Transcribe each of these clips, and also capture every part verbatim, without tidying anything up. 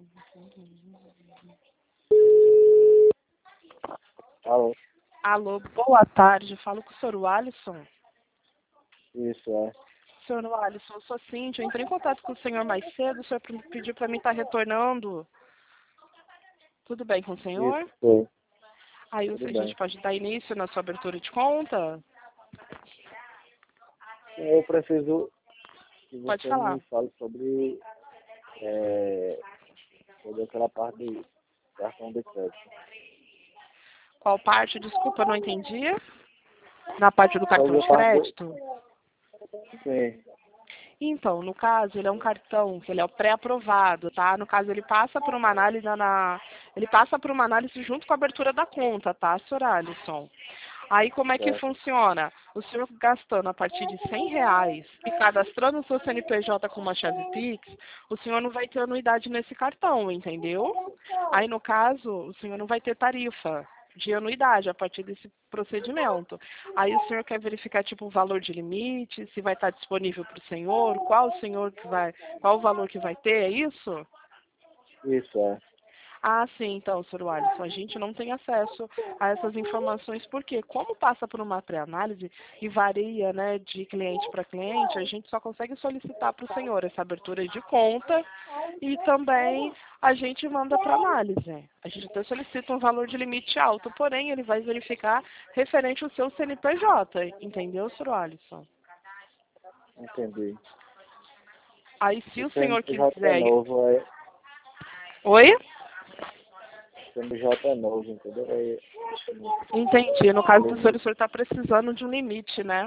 Alô? Alô, boa tarde. Falo com o senhor Alisson. Isso, é. Senhor Alisson, eu sou Cíntia. Eu entrei em contato com o senhor mais cedo. O senhor pediu para mim estar retornando. Tudo bem com o senhor? Isso, foi. Aí Tudo a bem. gente pode dar início na sua abertura de conta? Eu preciso que Pode você falar. me fale sobre, é, sobre aquela parte do cartão de crédito. Qual parte? Desculpa, eu não entendi. Na parte do cartão Sobre a de parte do... crédito? Sim, Então, no caso, ele é um cartão que ele é o pré-aprovado, tá? No caso, ele passa por uma análise na... Ele passa por uma análise junto com a abertura da conta, tá, senhor Alisson? Aí, como é que certo. funciona? O senhor gastando a partir de cem reais e cadastrando o seu C N P J com uma chave Pix, o senhor não vai ter anuidade nesse cartão, entendeu? Aí, no caso, o senhor não vai ter tarifa de anuidade a partir desse procedimento. Aí o senhor quer verificar tipo o valor de limite, se vai estar disponível para o senhor, qual o senhor que vai, qual o valor que vai ter, é isso? Isso, é. Ah, sim, então, senhor Alisson, a gente não tem acesso a essas informações, porque como passa por uma pré-análise e varia, né, de cliente para cliente, a gente só consegue solicitar para o senhor essa abertura de conta e também a gente manda para análise. A gente até solicita um valor de limite alto, porém ele vai verificar referente ao seu C N P J, entendeu, senhor Alisson? Entendi. Aí se O o senhor C N P J é quiser... novo, é... Oi? O C N P J é novo, entendeu? É... Entendi. No caso do senhor, o Limite. senhor está precisando de um limite, né?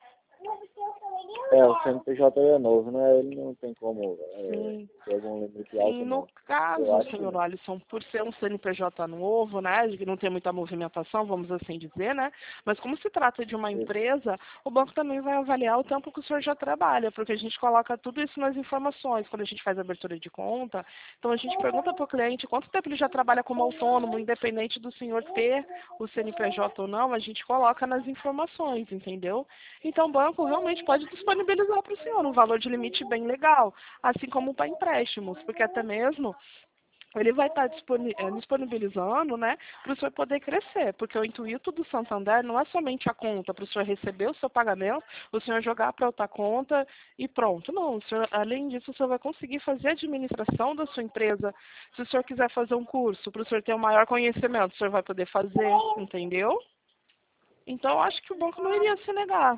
É, o C N P J é novo, né? Ele não tem como é, Sim. ter algum limite Sim, alto, no não. Eu caso, acho que senhor não. Alisson, por ser um C N P J novo, né, que não tem muita movimentação, vamos assim dizer, né, mas como se trata de uma Isso. empresa, o banco também vai avaliar o tempo que o senhor já trabalha, porque a gente coloca tudo isso nas informações, quando a gente faz a abertura de conta, então a gente pergunta para o cliente quanto tempo ele já trabalha como autônomo, independente do senhor ter o C N P J ou não, a gente coloca nas informações, entendeu? Então o banco realmente pode disponibilizar para o senhor um valor de limite bem legal, assim como para empréstimos, porque até mesmo ele vai estar disponi- eh, disponibilizando, né, para o senhor poder crescer, porque o intuito do Santander não é somente a conta para o senhor receber o seu pagamento, o senhor jogar para outra conta e pronto. Não, o senhor, além disso, o senhor vai conseguir fazer a administração da sua empresa. Se o senhor quiser fazer um curso para o senhor ter um maior conhecimento, o senhor vai poder fazer, entendeu? Então, eu acho que o banco não iria se negar.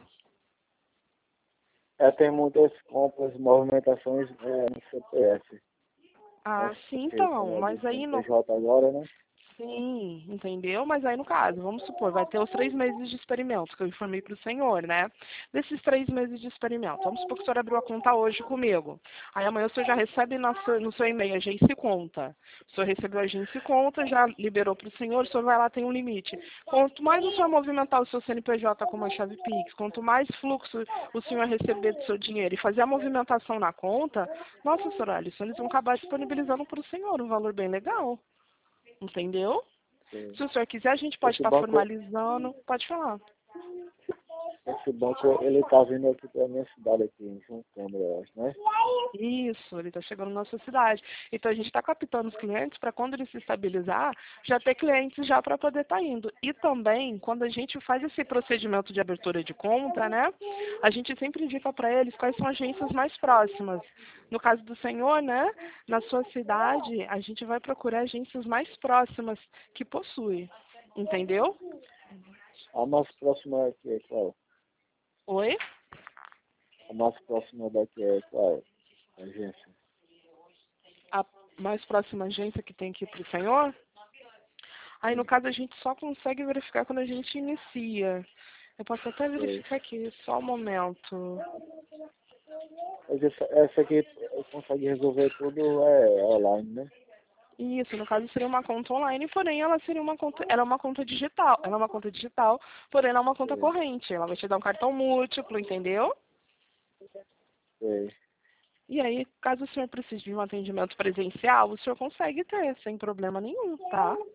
É, tem muitas compras, movimentações é, no C P F. Ah, Mas sim, porque então, como é do mas aí no C N P J agora, né? Sim, entendeu? Mas aí no caso, vamos supor, vai ter os três meses de experimento que eu informei para o senhor, né? Desses três meses de experimento, vamos supor que o senhor abriu a conta hoje comigo. Aí amanhã o senhor já recebe no seu, no seu e-mail agência e conta. O senhor recebeu a agência e conta, já liberou para o senhor, o senhor vai lá, tem um limite. Quanto mais o senhor movimentar o seu C N P J com uma chave Pix, quanto mais fluxo o senhor receber do seu dinheiro e fazer a movimentação na conta, nossa, senhor Alisson, eles vão acabar disponibilizando para o senhor um valor bem legal. Entendeu? Sim. Se o senhor quiser, a gente pode Esse estar banco, formalizando. Pode falar. esse banco, ele tá vindo aqui pra minha cidade aqui, em João Câmara, eu acho, né? Isso, ele está chegando na sua cidade. Então a gente está captando os clientes para quando ele se estabilizar, já ter clientes já para poder estar indo. E também, quando a gente faz esse procedimento de abertura de conta, né? A gente sempre indica para eles quais são as agências mais próximas. No caso do senhor, né? Na sua cidade, a gente vai procurar agências mais próximas que possui. Entendeu? A mais próxima aqui é qual? Oi? A mais próxima daqui é qual? A agência. A mais próxima agência que tem aqui para o senhor? Aí, no Sim, caso, a gente só consegue verificar quando a gente inicia. Eu posso até sei. verificar aqui, só um momento. Mas essa, essa aqui consegue resolver tudo é online, né? Isso, no caso, seria uma conta online, porém ela seria uma conta, ela é uma conta digital. Ela é uma conta digital, porém ela é uma conta Sei, corrente. Ela vai te dar um cartão múltiplo, entendeu? sei. E aí, caso o senhor precise de um atendimento presencial, o senhor consegue ter, sem problema nenhum, tá?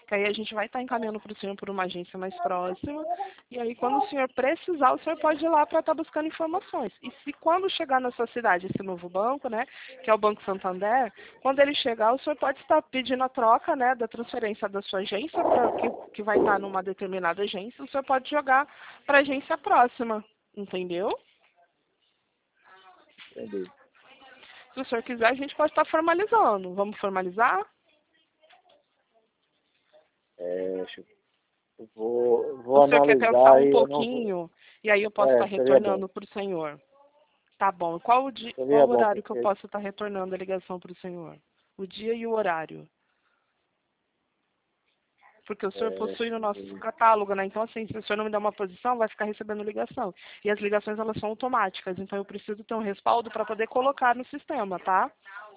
que aí a gente vai estar encaminhando para o senhor por uma agência mais próxima, e aí quando o senhor precisar, o senhor pode ir lá para estar buscando informações. E se quando chegar na sua cidade esse novo banco, né, que é o Banco Santander, quando ele chegar, o senhor pode estar pedindo a troca, né, da transferência da sua agência, pra, que, que vai estar numa determinada agência, o senhor pode jogar para a agência próxima, entendeu? Entendi. Se o senhor quiser, a gente pode estar formalizando. Vamos formalizar? É, deixa eu eu vou, vou O senhor quer pensar analisar um e eu não vou. pouquinho? E aí eu posso estar É, seria bom. retornando para o senhor. Tá bom. Qual o, dia, qual Seria o bom, horário que eu porque. posso estar retornando a ligação para o senhor? O dia e o horário. Porque o senhor É, possui no deixa eu nosso ver. catálogo, né? Então, assim, se o senhor não me der uma posição, vai ficar recebendo ligação. E as ligações, elas são automáticas. Então, eu preciso ter um respaldo para poder colocar no sistema, tá?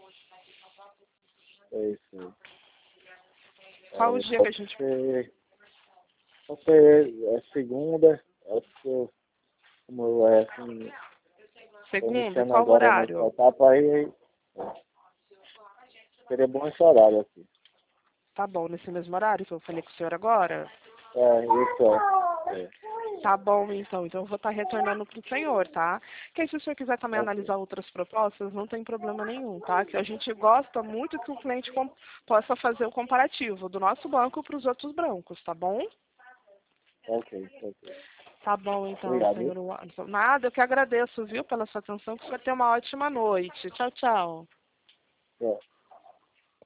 É isso. Qual o É, dia que a pode gente... ser. Pode ser é, segunda. Acho que eu, como eu é assim, tô Segunda? iniciando Qual o agora nessa horário? etapa aí, aí, é, seria bom esse horário aqui. Tá bom, nesse mesmo horário que eu falei com o senhor agora? É, isso é. É, Tá bom, então. Então eu vou estar retornando para o senhor, tá? Que aí, se o senhor quiser também ok. analisar outras propostas, não tem problema nenhum, tá? Que a gente gosta muito que o cliente com- possa fazer o comparativo do nosso banco para os outros bancos, tá bom? Ok, ok. Tá bom, então, Obrigado, senhor viu? Watson. Nada, eu que agradeço, viu, pela sua atenção. Que o senhor tenha uma ótima noite. Tchau, tchau. Tchau.